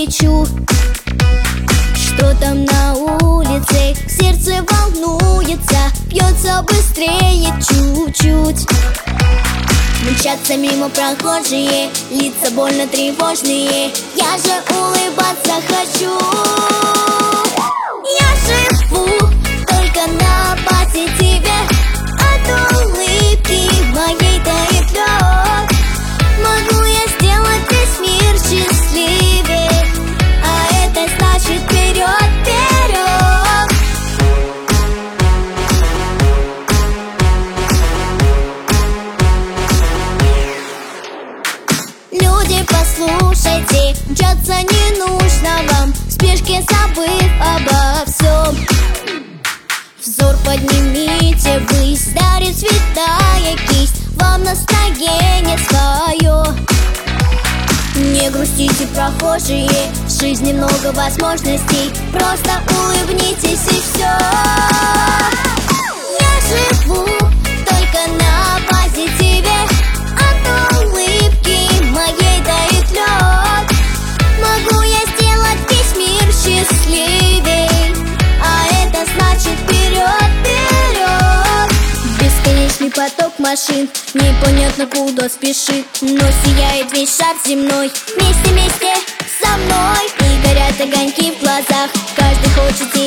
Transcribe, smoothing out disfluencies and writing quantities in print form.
лечу. Что там на улице? Сердце волнуется, бьется быстрее чуть-чуть. Мчатся мимо прохожие, лица больно тревожные. Я же улыбаться хочу. Я живу только на позитиве. От улыбки моей тает лед. Могу я сделать весь мир счастливее, а это значит вперед, вперед. Люди, послушайте, мчаться не нужно вам, в спешке забыв обо всем. Взор поднимите ввысь, дарит цветная кисть вам настроение свое. Не грустите, прохожие, в жизни много возможностей, просто улыбнитесь и все. Я живу только на позитиве. От улыбки моей тает лед. Могу я сделать весь мир счастливей, а это значит вперед, вперед. Бесконечный поток машин, непонятно куда спешит, но сияет весь шар земной. Вместе, вместе со мной, и горят огоньки в глазах. Каждый хочет